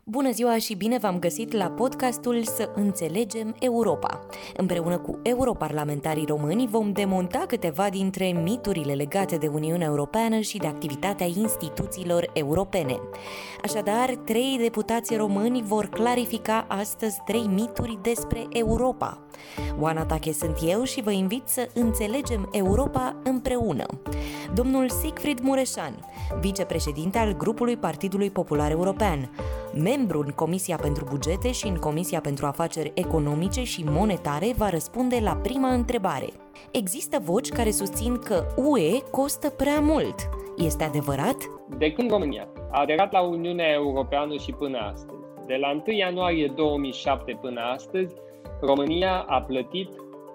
Bună ziua și bine v-am găsit la podcastul Să înțelegem Europa. Împreună cu europarlamentarii români vom demonta câteva dintre miturile legate de Uniunea Europeană și de activitatea instituțiilor europene. Așadar, 3 deputați români vor clarifica astăzi 3 mituri despre Europa. Oana Tache sunt eu și vă invit să înțelegem Europa împreună. Domnul Siegfried Mureșan, vicepreședinte al grupului Partidului Popular European, membru în Comisia pentru Bugete și în Comisia pentru Afaceri Economice și Monetare, va răspunde la prima întrebare. Există voci care susțin că UE costă prea mult. Este adevărat? De când România a aderat la Uniunea Europeană și până astăzi, de la 1 ianuarie 2007 până astăzi, România a plătit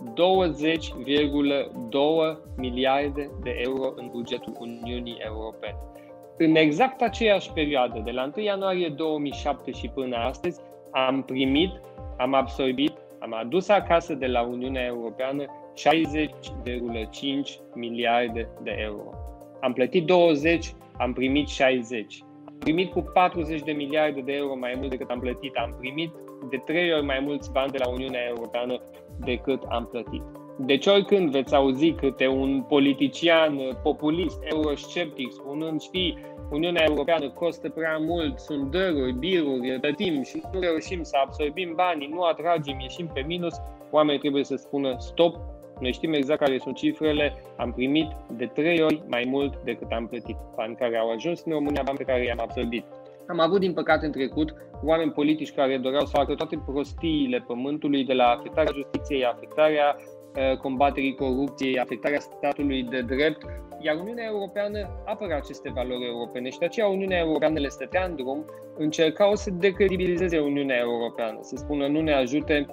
20,2 miliarde de euro în bugetul Uniunii Europene. În exact aceeași perioadă, de la 1 ianuarie 2007 și până astăzi, am primit, am absorbit, am adus acasă de la Uniunea Europeană 60,5 miliarde de euro. Am plătit 20, am primit 60. Am primit cu 40 de miliarde de euro mai mult decât am plătit. Am primit de 3 ori mai mulți bani de la Uniunea Europeană decât am plătit. Deci oricând veți auzi câte un politician populist, eurosceptic, spunând, știi, Uniunea Europeană costă prea mult, sunt dăruri, biruri, plătim și nu reușim să absorbim banii, nu atragem, ieșim pe minus, oamenii trebuie să spună stop, noi știm exact care sunt cifrele, am primit de 3 ori mai mult decât am plătit. Bani care au ajuns în România, bani pe care i-am absorbit. Am avut, din păcate, în trecut, oameni politici care doreau să facă toate prostiile pământului, de la afectarea justiției, afectarea combaterii corupției, afectarea statului de drept, iar Uniunea Europeană apără aceste valori europene și de aceea Uniunea Europeană le stătea în drum, încercau să decredibilizeze Uniunea Europeană, să spună nu ne ajută,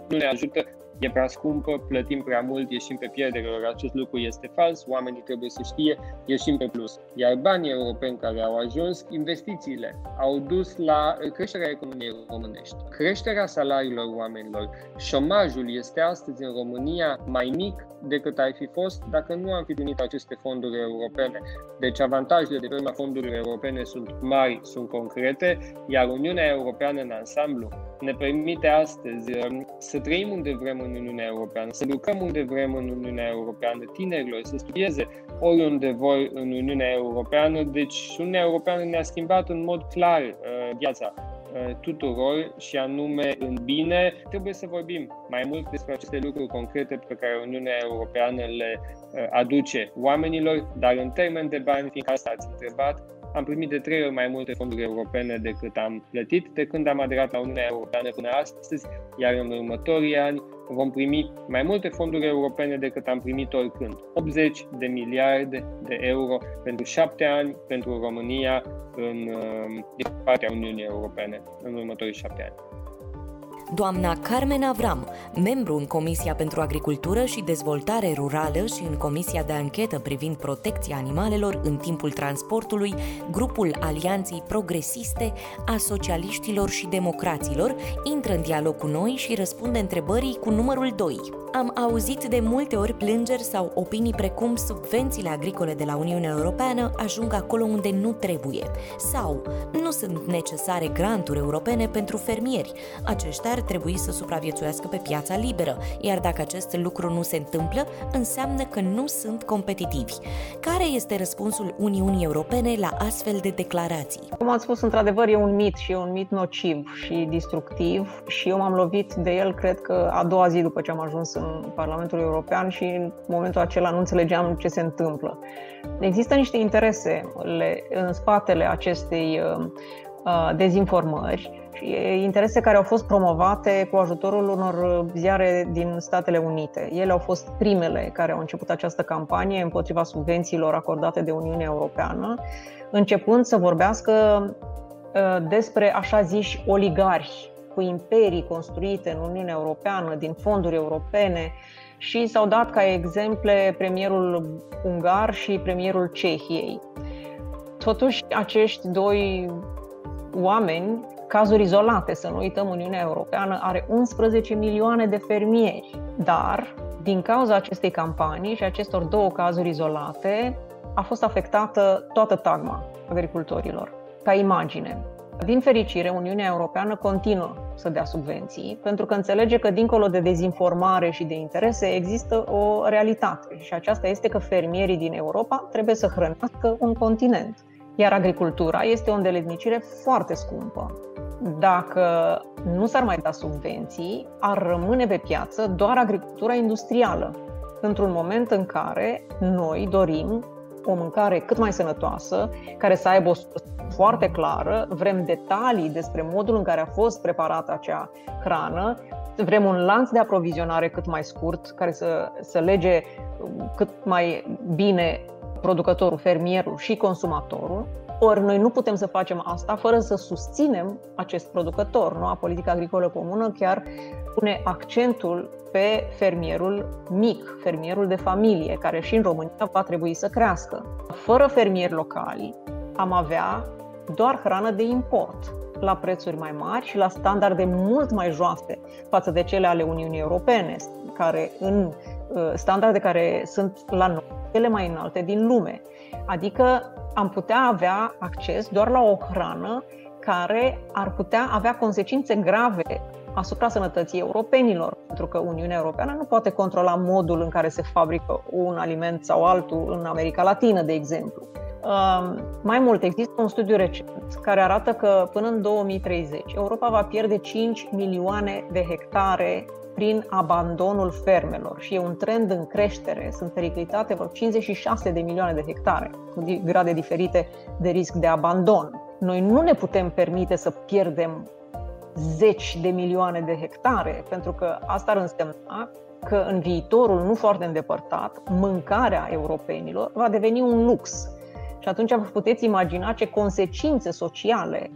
e prea scumpă, plătim prea mult, ieșim pe pierdere, ori acest lucru este fals, oamenii trebuie să știe, ieșim pe plus. Iar banii europeni care au ajuns, investițiile, au dus la creșterea economiei românești, creșterea salariilor oamenilor. Șomajul este astăzi în România mai mic decât ar fi fost dacă nu am fi primit aceste fonduri europene. Deci avantajele de pe urma fondurilor europene sunt mari, sunt concrete, iar Uniunea Europeană în ansamblu ne permite astăzi să trăim unde vrem în Uniunea Europeană, să lucrăm unde vrem în Uniunea Europeană, tinerilor să studieze oriunde vor în Uniunea Europeană. Deci Uniunea Europeană ne-a schimbat în mod clar viața tuturor și anume în bine. Trebuie să vorbim mai mult despre aceste lucruri concrete pe care Uniunea Europeană le aduce oamenilor, dar în termen de bani, fiindcă asta ați întrebat, am primit de 3 ori mai multe fonduri europene decât am plătit de când am aderat la Uniunea Europeană până astăzi, iar în următorii ani vom primi mai multe fonduri europene decât am primit oricând. 80 de miliarde de euro pentru 7 ani pentru România din partea Uniunii Europene în următorii 7 ani. Doamna Carmen Avram, membru în Comisia pentru Agricultură și Dezvoltare Rurală și în Comisia de Anchetă privind protecția animalelor în timpul transportului, grupul Alianței Progresiste a Socialiștilor și Democraților, intră în dialog cu noi și răspunde întrebării cu numărul 2. Am auzit de multe ori plângeri sau opinii precum subvențiile agricole de la Uniunea Europeană ajung acolo unde nu trebuie sau nu sunt necesare granturi europene pentru fermieri. Aceștia ar trebui să supraviețuiască pe piața liberă, iar dacă acest lucru nu se întâmplă, înseamnă că nu sunt competitivi. Care este răspunsul Uniunii Europene la astfel de declarații? Cum ați spus, într-adevăr e un mit și e un mit nociv și destructiv și eu m-am lovit de el, cred că a doua zi după ce am ajuns în Parlamentul European și în momentul acela nu înțelegeam ce se întâmplă. Există niște interese în spatele acestei dezinformări, interese care au fost promovate cu ajutorul unor ziare din Statele Unite. Ele au fost primele care au început această campanie împotriva subvențiilor acordate de Uniunea Europeană, începând să vorbească despre așa ziși oligarhi cu imperii construite în Uniunea Europeană din fonduri europene și s-au dat ca exemple premierul ungar și premierul Cehiei. Totuși, acești doi oameni, cazuri izolate, să nu uităm, Uniunea Europeană are 11 milioane de fermieri, dar din cauza acestei campanii și acestor două cazuri izolate a fost afectată toată tagma agricultorilor. Ca imagine, Din fericire, Uniunea Europeană continuă să dea subvenții, pentru că înțelege că, dincolo de dezinformare și de interese, există o realitate. Și aceasta este că fermierii din Europa trebuie să hrănească un continent. Iar agricultura este o îndeletnicire foarte scumpă. Dacă nu s-ar mai da subvenții, ar rămâne pe piață doar agricultura industrială, într-un moment în care noi dorim o mâncare cât mai sănătoasă, care să aibă o sursă foarte clară, vrem detalii despre modul în care a fost preparată acea hrană, vrem un lanț de aprovizionare cât mai scurt, care să lege cât mai bine producătorul, fermierul și consumatorul. Ori noi nu putem să facem asta fără să susținem acest producător. Noua politică agricolă comună chiar pune accentul pe fermierul mic, fermierul de familie, care și în România va trebui să crească. Fără fermieri locali am avea doar hrană de import, la prețuri mai mari și la standarde mult mai joase față de cele ale Uniunii Europene, standarde care sunt la noi cele mai înalte din lume. Adică am putea avea acces doar la o hrană care ar putea avea consecințe grave asupra sănătății europenilor, pentru că Uniunea Europeană nu poate controla modul în care se fabrică un aliment sau altul în America Latină, de exemplu. Mai mult, există un studiu recent care arată că până în 2030 Europa va pierde 5 milioane de hectare prin abandonul fermelor și e un trend în creștere. Sunt periclitate vreo 56 de milioane de hectare cu grade diferite de risc de abandon. Noi nu ne putem permite să pierdem zeci de milioane de hectare, pentru că asta ar însemna că în viitorul nu foarte îndepărtat, mâncarea europenilor va deveni un lux. Și atunci vă puteți imagina ce consecințe sociale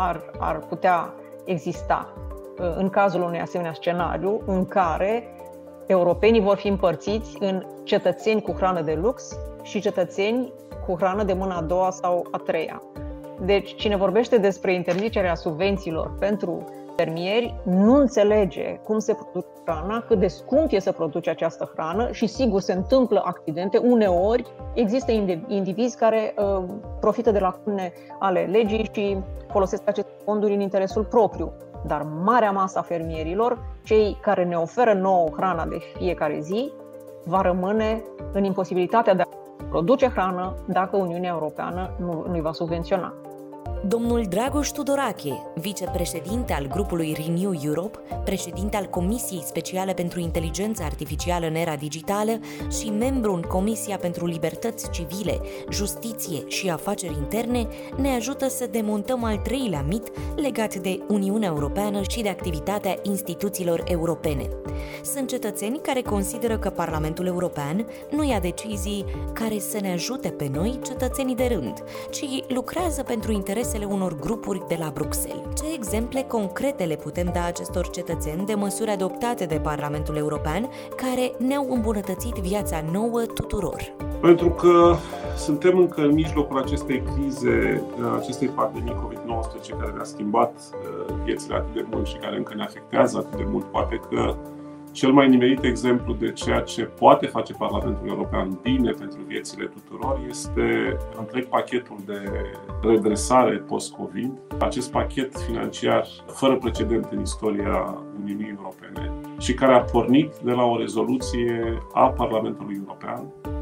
ar putea exista în cazul unui asemenea scenariu în care europenii vor fi împărțiți în cetățeni cu hrană de lux și cetățeni cu hrană de mâna a doua sau a treia. Deci, cine vorbește despre interzicerea subvențiilor pentru fermieri nu înțelege cum se produce hrana, cât de scump e să produce această hrană și, sigur, se întâmplă accidente. Uneori există indivizi care profită de lacune ale legii și folosesc aceste fonduri în interesul propriu. Dar marea masă a fermierilor, cei care ne oferă nouă hrana de fiecare zi, va rămâne în imposibilitatea de a produce hrană dacă Uniunea Europeană nu îi va subvenționa. Domnul Dragoș Tudorache, vicepreședinte al grupului Renew Europe, președinte al Comisiei Speciale pentru Inteligență Artificială în Era Digitală și membru în Comisia pentru Libertăți Civile, Justiție și Afaceri Interne, ne ajută să demontăm al treilea mit legat de Uniunea Europeană și de activitatea instituțiilor europene. Sunt cetățeni care consideră că Parlamentul European nu ia decizii care să ne ajute pe noi, cetățenii de rând, ci lucrează pentru interesele unor grupuri de la Bruxelles. Ce exemple concrete le putem da acestor cetățeni de măsuri adoptate de Parlamentul European care ne-au îmbunătățit viața nouă tuturor? Pentru că suntem încă în mijlocul acestei crize, acestei pandemii COVID-19 care ne-a schimbat viețile atât de mult și care încă ne afectează atât de mult. Poate că cel mai nimerit exemplu de ceea ce poate face Parlamentul European bine pentru viețile tuturor este întreg pachetul de redresare post-COVID, acest pachet financiar fără precedent în istoria Uniunii Europene și care a pornit de la o rezoluție a Parlamentului European,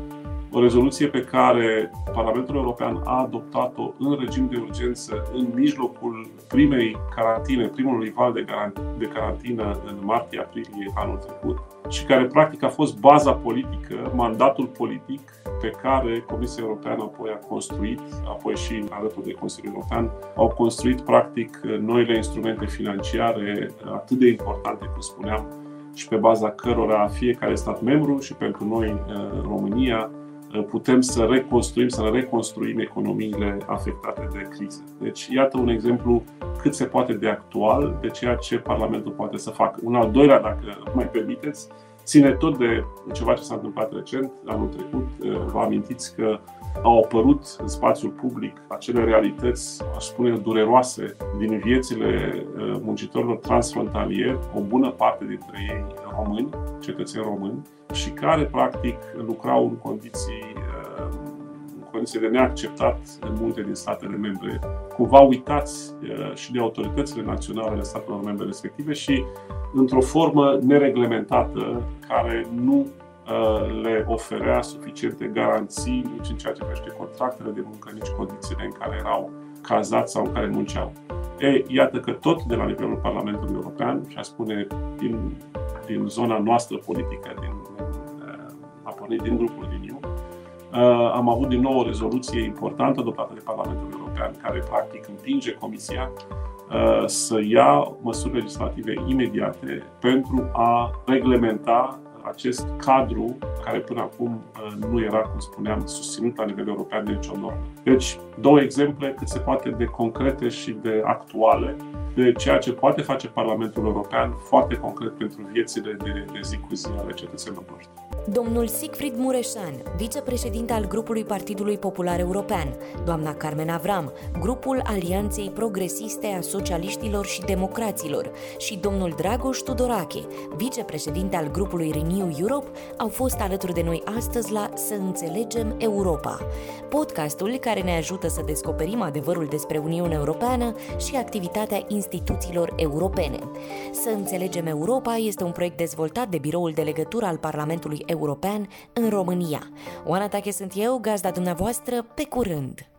o rezoluție pe care Parlamentul European a adoptat-o în regim de urgență în mijlocul primului val de carantină în martie-aprilie anul trecut și care practic a fost baza politică, mandatul politic pe care Comisia Europeană apoi a construit, apoi și alături de Consiliul European, au construit practic noile instrumente financiare atât de importante, cum spuneam, și pe baza cărora fiecare stat membru și pentru noi România putem să ne reconstruim economiile afectate de criză. Deci, iată un exemplu cât se poate de actual de ceea ce Parlamentul poate să facă. Un al doilea, dacă mai permiteți, ține tot de ceva ce s-a întâmplat recent, anul trecut. Vă amintiți că au apărut în spațiul public acele realități, aș spune, dureroase din viețile muncitorilor transfrontalieri, o bună parte dintre ei români, cetățeni români, și care practic lucrau în condiții condiție de neacceptat în multe din statele membre. Cumva uitați și de autoritățile naționale ale statelor membre respective și într-o formă nereglementată care nu le oferea suficiente garanții nici în ceea ce privește contractele de muncă, nici condițiile în care erau cazați sau în care munceau. Iată că tot de la nivelul Parlamentului European, și a spune din zona noastră politică, din grupul Renew, am avut din nou o rezoluție importantă adoptată de Parlamentul European care practic împinge Comisia să ia măsuri legislative imediate pentru a reglementa acest cadru care până acum nu era, cum spuneam, susținut la nivel european de nicio normă. Deci, două exemple cât se poate de concrete și de actuale de ceea ce poate face Parlamentul European foarte concret pentru viețile de zi cu zi ale cetățenilor noștri. Domnul Siegfried Mureșan, vicepreședinte al grupului Partidului Popular European, doamna Carmen Avram, grupul Alianței Progresiste a Socialiștilor și Democraților și domnul Dragoș Tudorache, vicepreședinte al grupului Renew Europe, au fost alături de noi astăzi la Să înțelegem Europa, podcastul care ne ajută să descoperim adevărul despre Uniunea Europeană și activitatea instituțiilor europene. Să înțelegem Europa este un proiect dezvoltat de Biroul de Legătură al Parlamentului European în România. Oana Tache sunt eu, gazda dumneavoastră, pe curând!